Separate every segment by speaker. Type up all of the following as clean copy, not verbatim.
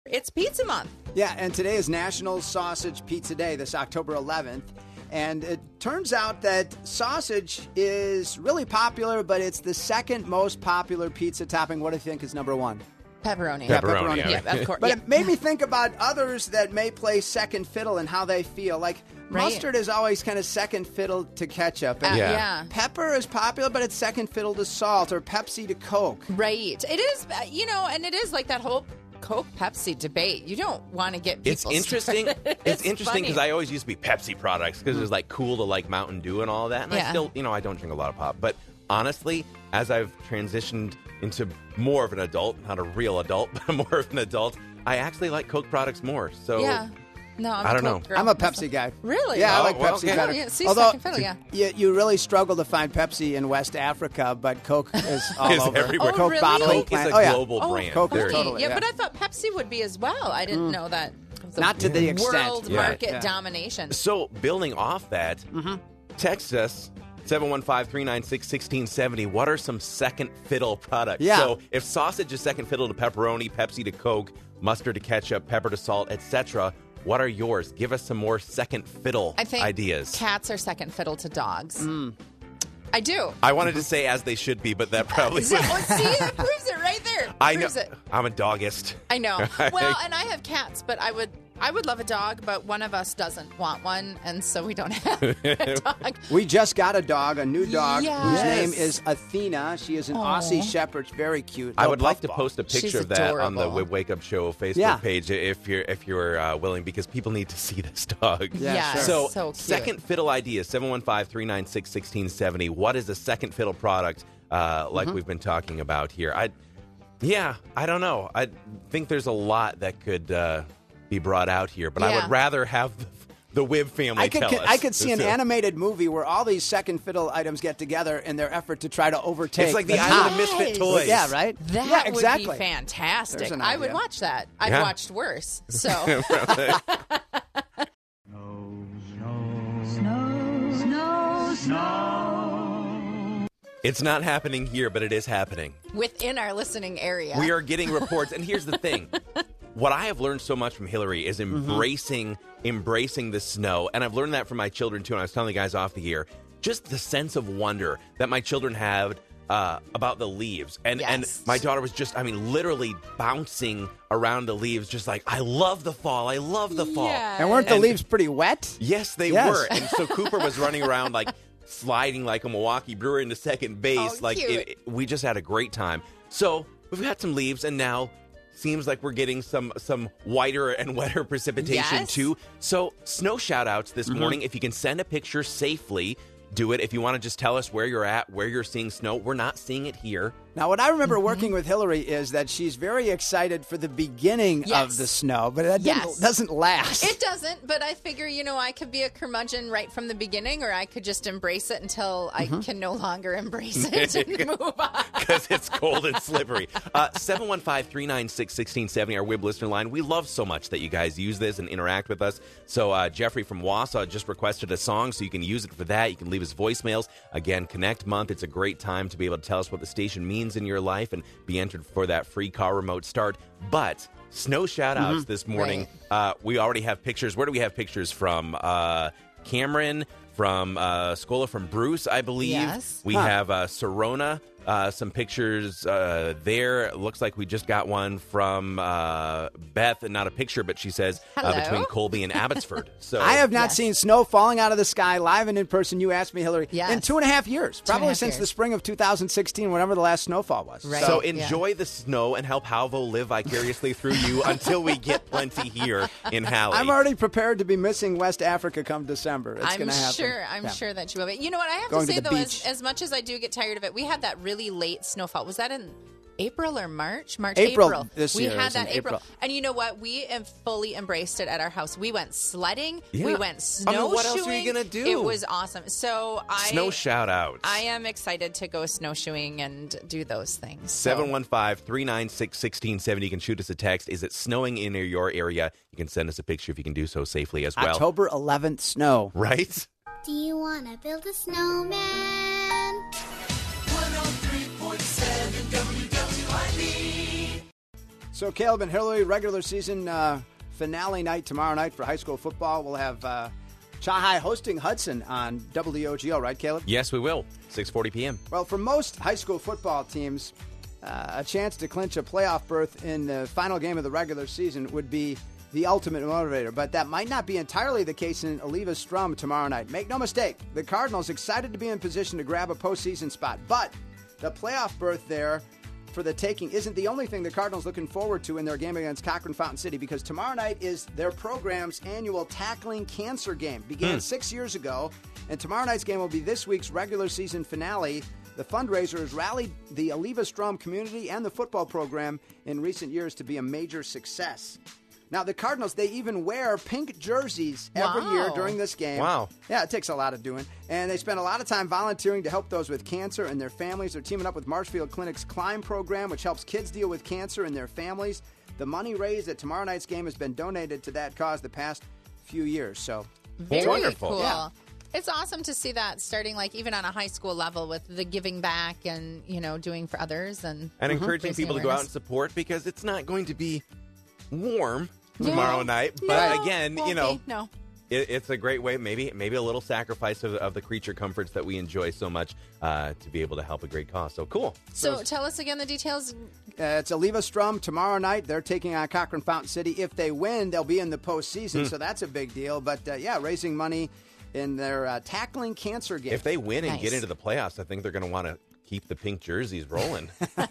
Speaker 1: It's Pizza Month.
Speaker 2: Yeah, and today is National Sausage Pizza Day, this October 11th. And it turns out that sausage is really popular, but it's the second most popular pizza topping. What do you think is number one?
Speaker 1: Pepperoni.
Speaker 2: Yeah, pepperoni.
Speaker 1: Yeah, of course.
Speaker 2: But it made me think about others that may play second fiddle and how they feel. Like mustard is always kind of second fiddle to ketchup. And
Speaker 1: yeah.
Speaker 2: Pepper is popular, but it's second fiddle to salt, or Pepsi to Coke.
Speaker 1: Right. It is, and it is like that whole Coke Pepsi debate. You don't want to get people
Speaker 3: It's interesting. It's interesting because
Speaker 1: funny.
Speaker 3: I always used to be Pepsi products because it was like cool to like Mountain Dew and all that. And I still, I don't drink a lot of pop. But honestly, as I've transitioned into more of an adult, not a real adult, but more of an adult, I actually like Coke products more. So
Speaker 1: yeah. No,
Speaker 3: I don't know.
Speaker 1: Girl.
Speaker 2: I'm a Pepsi guy.
Speaker 1: Really?
Speaker 2: Yeah, I
Speaker 3: Oh,
Speaker 2: like
Speaker 3: well,
Speaker 2: Pepsi
Speaker 3: okay.
Speaker 2: better.
Speaker 1: Oh, yeah, see,
Speaker 2: Although
Speaker 1: second fiddle, yeah.
Speaker 2: you really struggle to find Pepsi in West Africa, but Coke is all
Speaker 3: Is
Speaker 2: over.
Speaker 3: everywhere.
Speaker 1: Oh,
Speaker 2: Coke
Speaker 1: really?
Speaker 2: bottling
Speaker 3: Coke is
Speaker 2: plant.
Speaker 3: a
Speaker 2: Oh, yeah.
Speaker 3: global brand.
Speaker 2: Coke is
Speaker 3: There-
Speaker 2: totally.
Speaker 1: Yeah, but I thought Pepsi would be as well. I didn't know that.
Speaker 2: Not to the extent.
Speaker 1: World
Speaker 3: Yeah.
Speaker 1: market domination.
Speaker 3: So building off that, text us 715-396-1670. What are some second fiddle products?
Speaker 2: Yeah.
Speaker 3: So if sausage is second fiddle to pepperoni, Pepsi to Coke, mustard to ketchup, pepper to salt, etc., what are yours? Give us some more second fiddle
Speaker 1: I think
Speaker 3: ideas.
Speaker 1: cats are second fiddle to dogs. I do.
Speaker 3: I wanted to say as they should be, but that probably
Speaker 1: See,
Speaker 3: would.
Speaker 1: that proves it right there.
Speaker 3: I know.
Speaker 1: Proves it.
Speaker 3: I'm a doggist.
Speaker 1: I know. Well, and I have cats, but I would love a dog, but one of us doesn't want one, and so we don't have a dog.
Speaker 2: We just got a dog, a new dog,
Speaker 1: Yes.
Speaker 2: whose name is Athena. She is an Aussie Shepherd, very cute.
Speaker 3: I would
Speaker 2: little
Speaker 3: like to
Speaker 2: puffball.
Speaker 3: post a picture
Speaker 1: She's
Speaker 3: of that on the
Speaker 1: adorable.
Speaker 3: Wake Up Show Facebook
Speaker 2: Yeah.
Speaker 3: page if you're willing, because people need to see this dog.
Speaker 2: Yeah,
Speaker 1: Yes.
Speaker 2: sure.
Speaker 1: So cute.
Speaker 3: Second fiddle ideas, 715-396-1670. What is a second fiddle product like we've been talking about here? I don't know. I think there's a lot that could be brought out here, but I
Speaker 1: Yeah.
Speaker 3: would rather have the Wibb family tell us.
Speaker 2: I could see an
Speaker 3: So-
Speaker 2: animated movie where all these second fiddle items get together in their effort to try to overtake.
Speaker 3: It's like the
Speaker 2: top.
Speaker 3: Island of Misfit Toys.
Speaker 2: Yeah, right?
Speaker 1: That
Speaker 2: yeah, exactly.
Speaker 1: would be fantastic.
Speaker 2: There's an
Speaker 1: I would
Speaker 2: idea.
Speaker 1: watch that. I've
Speaker 3: Yeah.
Speaker 1: watched worse. So
Speaker 3: It's not happening here, but it is happening.
Speaker 1: within our listening area.
Speaker 3: We are getting reports, and here's the thing. What I have learned so much from Hillary is embracing the snow, and I've learned that from my children, too, and I was telling the guys off the air, just the sense of wonder that my children have about the leaves. And my daughter was just, literally bouncing around the leaves, just like, I love the fall, I love the fall.
Speaker 1: Yes.
Speaker 2: And weren't the leaves pretty wet?
Speaker 3: Yes, they
Speaker 2: Yes.
Speaker 3: were. And so Cooper was running around like sliding like a Milwaukee Brewer into second base.
Speaker 1: Oh,
Speaker 3: like
Speaker 1: cute.
Speaker 3: we just had a great time. So we've got some leaves, and now seems like we're getting some whiter and wetter precipitation
Speaker 1: Yes.
Speaker 3: too. So snow shout outs this morning. If you can send a picture safely, do it. If you want to just tell us where you're at, where you're seeing snow, we're not seeing it here.
Speaker 2: Now, what I remember working with Hillary is that she's very excited for the beginning
Speaker 1: Yes.
Speaker 2: of the snow, but that
Speaker 1: Yes.
Speaker 2: doesn't last.
Speaker 1: It doesn't, but I figure, I could be a curmudgeon right from the beginning, or I could just embrace it until I can no longer embrace it and move on.
Speaker 3: Because it's cold and slippery. 715-396-1670, our Wibb listener line. We love so much that you guys use this and interact with us. So Jeffrey from Wausau just requested a song, so you can use it for that. You can leave us voicemails. Again, Connect Month. It's a great time to be able to tell us what the station means in your life and be entered for that free car remote start. But snow shout-outs this morning. We already have pictures. Where do we have pictures from? Cameron, from Scola, from Bruce, I believe.
Speaker 1: Yes.
Speaker 3: We have Sorona. Some pictures there. It looks like we just got one from Beth, and not a picture, but she says
Speaker 1: Hello.
Speaker 3: between Colby and Abbotsford. So
Speaker 2: I have not
Speaker 1: Yes.
Speaker 2: seen snow falling out of the sky live and in person. You asked me, Hillary,
Speaker 1: Yes.
Speaker 2: in 2.5 years, probably
Speaker 1: 2.5
Speaker 2: since
Speaker 1: years.
Speaker 2: the spring of 2016, whenever the last snowfall was.
Speaker 1: Right.
Speaker 3: So
Speaker 1: Yeah.
Speaker 3: enjoy the snow and help Halvo live vicariously through you until we get plenty here in Halley.
Speaker 2: I'm already prepared to be missing West Africa come December. It's going to happen.
Speaker 1: I'm sure that you will. But you know what? I have
Speaker 2: Going
Speaker 1: to
Speaker 2: to
Speaker 1: say,
Speaker 2: the
Speaker 1: though,
Speaker 2: beach.
Speaker 1: as much as I do get tired of it, we had that really late snowfall. Was that in April or March?
Speaker 2: April this
Speaker 1: we
Speaker 2: year. It
Speaker 1: had
Speaker 2: was in
Speaker 1: that April.
Speaker 2: April.
Speaker 1: And you know what? We have fully embraced it at our house. We went sledding.
Speaker 3: Yeah.
Speaker 1: We went snowshoeing.
Speaker 3: what else are you gonna do?
Speaker 1: It was awesome. So
Speaker 3: Snow shout-outs.
Speaker 1: I am excited to go snowshoeing and do those things. So-
Speaker 3: 715-396-1670. You can shoot us a text. Is it snowing in your area? You can send us a picture if you can do so safely as well.
Speaker 2: October 11th snow.
Speaker 3: Right?
Speaker 4: Do you want to build a snowman?
Speaker 5: 103.7 WWID.
Speaker 2: So, Caleb and Hillary, regular season finale night tomorrow night for high school football. We'll have Chi-Hi hosting Hudson on WOGO, right, Caleb?
Speaker 3: Yes, we will. 6:40 p.m.
Speaker 2: Well, for most high school football teams, a chance to clinch a playoff berth in the final game of the regular season would be the ultimate motivator. But that might not be entirely the case in Oliva Strum tomorrow night. Make no mistake, the Cardinals excited to be in position to grab a postseason spot. But the playoff berth there for the taking isn't the only thing the Cardinals looking forward to in their game against Cochran Fountain City, because tomorrow night is their program's annual Tackling Cancer game. Began 6 years ago, and tomorrow night's game will be this week's regular season finale. The fundraiser has rallied the Oliva Strum community and the football program in recent years to be a major success. Now, the Cardinals, they even wear pink jerseys every year during this game.
Speaker 3: Wow.
Speaker 2: Yeah, it takes a lot of doing. And they spend a lot of time volunteering to help those with cancer and their families. They're teaming up with Marshfield Clinic's Climb program, which helps kids deal with cancer and their families. The money raised at tomorrow night's game has been donated to that cause the past few years. So,
Speaker 1: Very
Speaker 3: wonderful.
Speaker 1: cool.
Speaker 2: Yeah.
Speaker 1: It's awesome to see that starting, like, even on a high school level with the giving back and, doing for others. And
Speaker 3: encouraging
Speaker 1: raising
Speaker 3: people to go out
Speaker 1: awareness.
Speaker 3: and support, because it's not going to be warm tomorrow night. But
Speaker 1: No,
Speaker 3: again,
Speaker 1: won't be. No.
Speaker 3: it's a great way, maybe a little sacrifice of the creature comforts that we enjoy so much to be able to help a great cause. So cool.
Speaker 1: So tell us again the details.
Speaker 2: it's Oliva Strum tomorrow night. They're taking on Cochran Fountain City. If they win, they'll be in the postseason, so that's a big deal. But, raising money in their Tackling Cancer game.
Speaker 3: If they win and
Speaker 1: Nice.
Speaker 3: get into the playoffs, I think they're going to want to keep the pink jerseys rolling.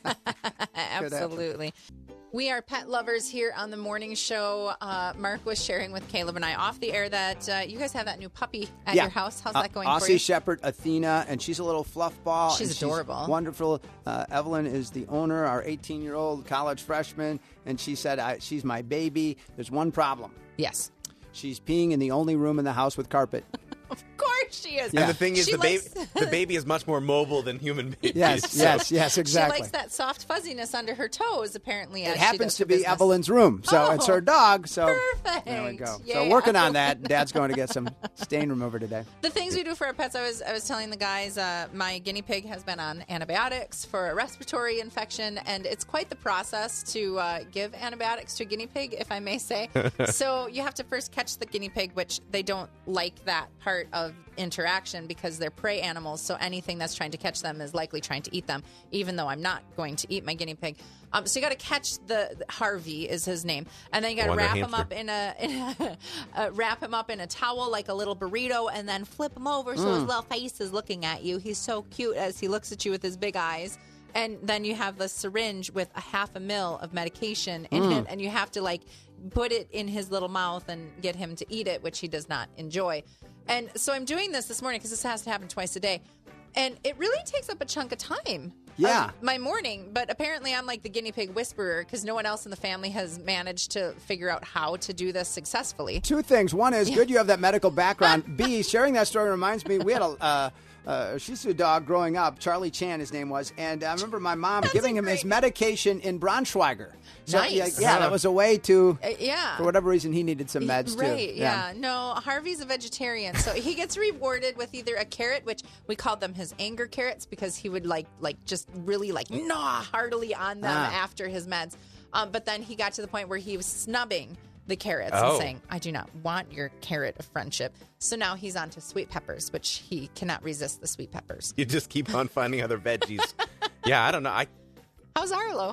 Speaker 1: Absolutely. We are pet lovers here on the morning show. Mark was sharing with Caleb and I off the air that you guys have that new puppy at your house. How's that going for
Speaker 2: Aussie
Speaker 1: you?
Speaker 2: Shepherd Athena, and she's a little fluff ball.
Speaker 1: She's
Speaker 2: and
Speaker 1: adorable.
Speaker 2: Wonderful. Evelyn is the owner, our 18-year-old college freshman, and she said, she's my baby. There's one problem.
Speaker 1: Yes.
Speaker 2: She's peeing in the only room in the house with carpet.
Speaker 1: Of course she is.
Speaker 3: And the thing is,
Speaker 1: She
Speaker 3: the baby is much more mobile than human babies.
Speaker 2: Yes,
Speaker 3: So-
Speaker 2: yes, exactly.
Speaker 1: She likes that soft fuzziness under her toes, apparently.
Speaker 2: It happens to be Evelyn's room, so it's her dog. So
Speaker 1: Perfect.
Speaker 2: there we go.
Speaker 1: Yeah.
Speaker 2: So working on that. Dad's going to get some stain remover today.
Speaker 1: The things we do for our pets, I was telling the guys, my guinea pig has been on antibiotics for a respiratory infection, and it's quite the process to give antibiotics to a guinea pig, if I may say. So you have to first catch the guinea pig, which they don't like that part of interaction because they're prey animals, so anything that's trying to catch them is likely trying to eat them, even though I'm not going to eat my guinea pig. So you got to catch the Harvey is his name, and then you got to
Speaker 3: Wonder
Speaker 1: wrap him
Speaker 3: hamster.
Speaker 1: up wrap him up in a towel like a little burrito, and then flip him over so his little face is looking at you. He's so cute as he looks at you with his big eyes. And then you have the syringe with a 0.5 ml of medication in it, and you have to put it in his little mouth and get him to eat it, which he does not enjoy. And so I'm doing this morning because this has to happen twice a day. And it really takes up a chunk of time.
Speaker 2: Yeah.
Speaker 1: Of my morning. But apparently I'm like the guinea pig whisperer because no one else in the family has managed to figure out how to do this successfully.
Speaker 2: Two things. One is good you have that medical background. B, sharing that story reminds me, we had a Shih Tzu dog growing up, Charlie Chan his name was, and I remember my mom giving him his medication in Braunschweiger. So,
Speaker 1: Nice.
Speaker 2: yeah, that was a way to,
Speaker 1: Yeah.
Speaker 2: for whatever reason, he needed some meds too.
Speaker 1: Right, yeah. No, Harvey's a vegetarian. So he gets rewarded with either a carrot, which we called them his anger carrots because he would just really gnaw heartily on them after his meds. But then he got to the point where he was snubbing the carrots and saying, I do not want your carrot of friendship. So now he's on to sweet peppers, which he cannot resist the sweet peppers.
Speaker 3: You just keep on finding other veggies. Yeah, I don't know.
Speaker 1: How's Arlo?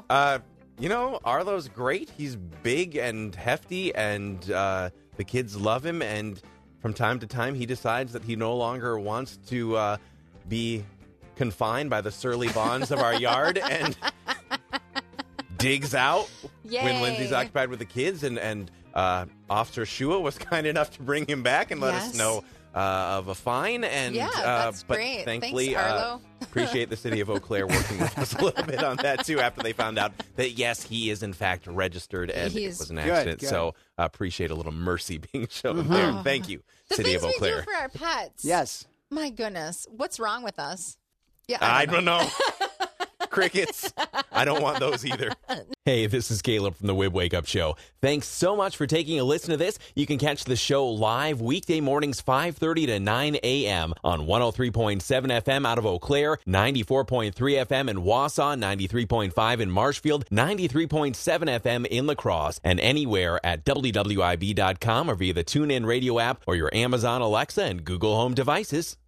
Speaker 3: Arlo's great. He's big and hefty, and the kids love him. And from time to time, he decides that he no longer wants to be confined by the surly bonds of our yard and digs out when Lindsay's occupied with the kids. And Officer Shua was kind enough to bring him back and let us know of a fine. And
Speaker 1: that's
Speaker 3: but
Speaker 1: great.
Speaker 3: Thankfully,
Speaker 1: Thanks, Arlo.
Speaker 3: appreciate the city of Eau Claire working with us a little bit on that too. After they found out that yes, he is in fact registered and it was an accident.
Speaker 2: Good.
Speaker 3: So appreciate a little mercy being shown there. Thank you,
Speaker 1: The
Speaker 3: city
Speaker 1: things
Speaker 3: of Eau
Speaker 1: we
Speaker 3: Claire.
Speaker 1: do for our pets.
Speaker 2: Yes.
Speaker 1: My goodness. What's wrong with us? Yeah,
Speaker 3: I don't know. Crickets. I don't want those either. Hey, this is Caleb from the Wib Wake Up Show. Thanks so much for taking a listen to this. You can catch the show live weekday mornings 5:30 to 9 a.m. on 103.7 FM out of Eau Claire, 94.3 FM in Wausau, 93.5 in Marshfield, 93.7 FM in La Crosse, and anywhere at WWIB.com or via the TuneIn Radio app or your Amazon Alexa and Google Home devices.